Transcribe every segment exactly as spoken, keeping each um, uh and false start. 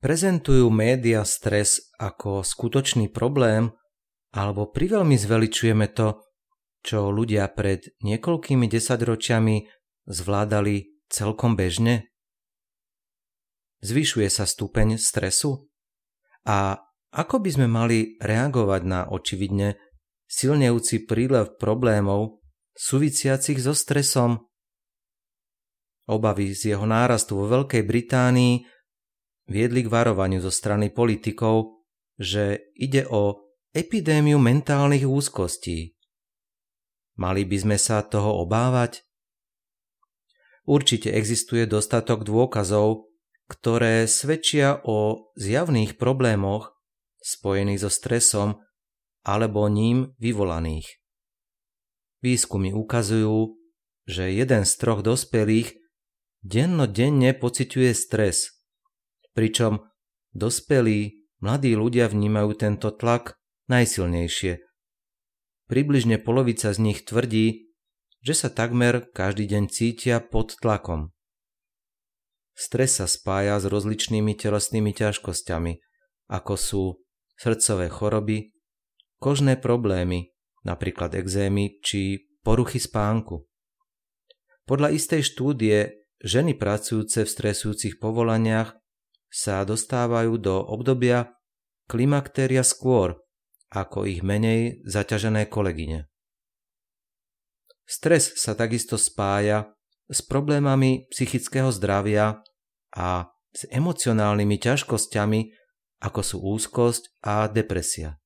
Prezentujú média stres ako skutočný problém, alebo priveľmi zveličujeme to, čo ľudia pred niekoľkými desaťročiami zvládali celkom bežne? Zvyšuje sa stupeň stresu? A ako by sme mali reagovať na očividne silnejúci prílev problémov súvisiacich so stresom? Obavy z jeho nárastu vo Veľkej Británii viedli k varovaniu zo strany politikov, že ide o epidémiu mentálnych úzkostí. Mali by sme sa toho obávať? Určite existuje dostatok dôkazov, ktoré svedčia o zjavných problémoch spojených so stresom alebo ním vyvolaných. Výskumy ukazujú, že jeden z troch dospelých dennodenne pociťuje stres, pričom dospelí, mladí ľudia vnímajú tento tlak najsilnejšie. Približne polovica z nich tvrdí, že sa takmer každý deň cítia pod tlakom. Stres sa spája s rozličnými telesnými ťažkosťami, ako sú srdcové choroby, kožné problémy, napríklad ekzémy či poruchy spánku. Podľa istej štúdie ženy pracujúce v stresujúcich povolaniach sa dostávajú do obdobia klimaktéria skôr ako ich menej zaťažené kolegyne. Stres sa takisto spája s problémami psychického zdravia a s emocionálnymi ťažkosťami, ako sú úzkosť a depresia.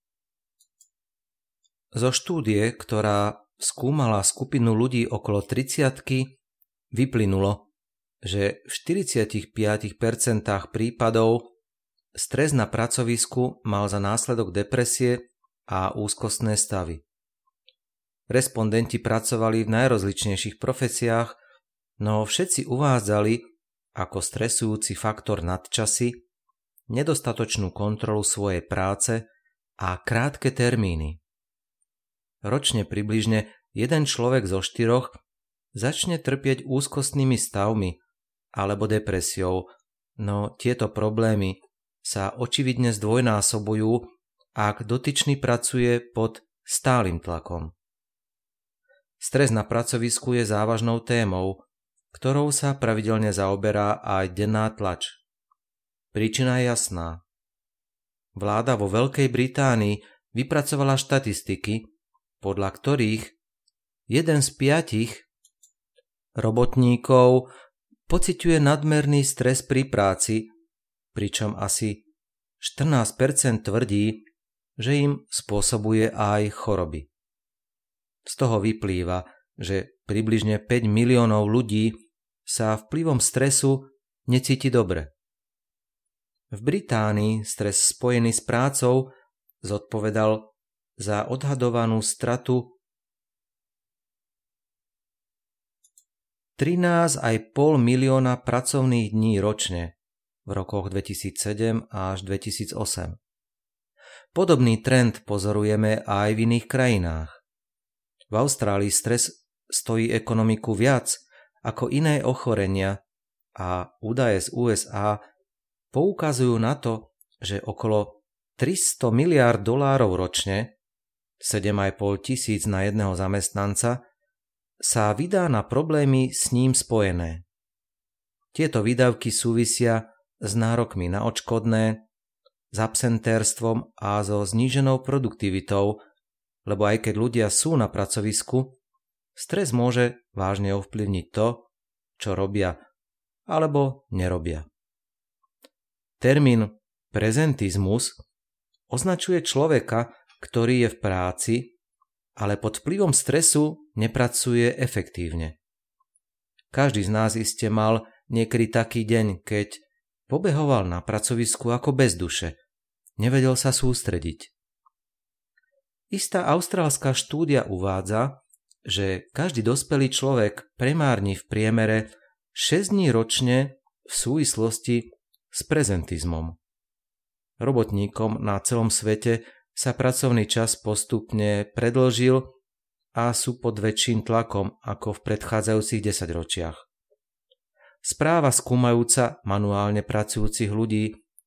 Zo štúdie, ktorá skúmala skupinu ľudí okolo tridsiatky, vyplynulo, že v štyridsiatich piatich percentách prípadov stres na pracovisku mal za následok depresie a úzkostné stavy. Respondenti pracovali v najrozličnejších profesiách, no všetci uvádzali ako stresujúci faktor nadčasy, nedostatočnú kontrolu svojej práce a krátke termíny. Ročne približne jeden človek zo štyroch začne trpieť úzkostnými stavmi alebo depresiou, no tieto problémy sa očividne zdvojnásobujú, ak dotyčný pracuje pod stálym tlakom. Stres na pracovisku je závažnou témou, ktorou sa pravidelne zaoberá aj denná tlač. Príčina je jasná. Vláda vo Veľkej Británii vypracovala štatistiky, podľa ktorých jeden z piatich robotníkov pociťuje nadmerný stres pri práci, pričom asi štrnásť percent tvrdí, že im spôsobuje aj choroby. Z toho vyplýva, že približne päť miliónov ľudí sa vplyvom stresu necíti dobre. V Británii stres spojený s prácou zodpovedal za odhadovanú stratu trinásť celá päť milióna pracovných dní ročne v rokoch dvetisícsedem až dvetisícosem. Podobný trend pozorujeme aj v iných krajinách. V Austrálii stres stojí ekonomiku viac ako iné ochorenia a údaje z ú es á poukazujú na to, že okolo tristo miliárd dolárov ročne, sedem a pol tisíc na jedného zamestnanca, sa vydá na problémy s ním spojené. Tieto výdavky súvisia s nárokmi na odškodné, s absentérstvom a so zníženou produktivitou, lebo aj keď ľudia sú na pracovisku, stres môže vážne ovplyvniť to, čo robia alebo nerobia. Termín prezentizmus označuje človeka, ktorý je v práci, ale pod vplyvom stresu nepracuje efektívne. Každý z nás iste mal niekedy taký deň, keď pobehoval na pracovisku ako bez duše, nevedel sa sústrediť. Istá austrálska štúdia uvádza, že každý dospelý človek premárni v priemere šesť dní ročne v súvislosti s prezentizmom. Robotníkom na celom svete sa pracovný čas postupne predĺžil a sú pod väčším tlakom ako v predchádzajúcich desaťročiach. Správa skúmajúca manuálne pracujúcich ľudí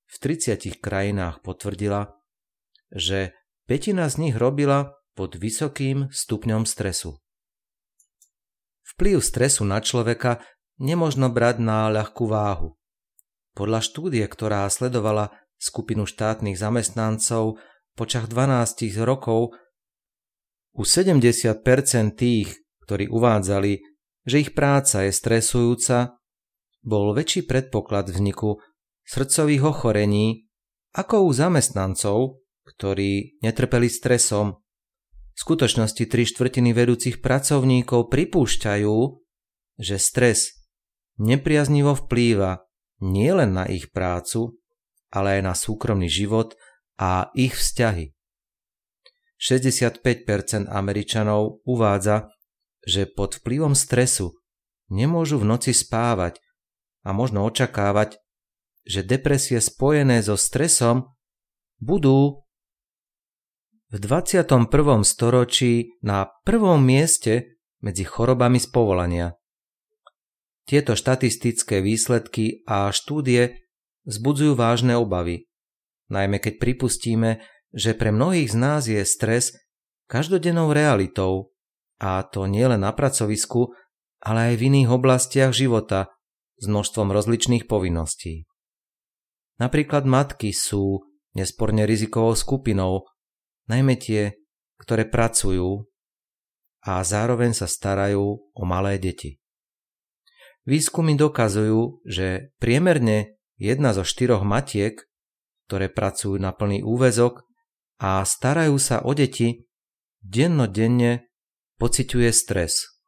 v tridsiatich krajinách potvrdila, že pätina z nich robila pod vysokým stupňom stresu. Vplyv stresu na človeka nemožno brať na ľahkú váhu. Podľa štúdie, ktorá sledovala skupinu štátnych zamestnancov počas dvanásť rokov, u sedemdesiat percent tých, ktorí uvádzali, že ich práca je stresujúca, bol väčší predpoklad vzniku srdcových ochorení ako u zamestnancov, ktorí netrpeli stresom. V skutočnosti tri štvrtiny vedúcich pracovníkov pripúšťajú, že stres nepriaznivo vplýva nielen na ich prácu, ale aj na súkromný život a ich vzťahy. šesťdesiatpäť percent Američanov uvádza, že pod vplyvom stresu nemôžu v noci spávať a možno očakávať, že depresie spojené so stresom budú v dvadsiatom prvom storočí na prvom mieste medzi chorobami z povolania. Tieto štatistické výsledky a štúdie vzbudzujú vážne obavy, najmä keď pripustíme, že pre mnohých z nás je stres každodennou realitou, a to nielen na pracovisku, ale aj v iných oblastiach života s množstvom rozličných povinností. Napríklad matky sú nesporne rizikovou skupinou, najmä tie, ktoré pracujú a zároveň sa starajú o malé deti. Výskumy dokazujú, že priemerne jedna zo štyroch matiek, ktoré pracujú na plný úväzok a starajú sa o deti, dennodenne pociťuje stres.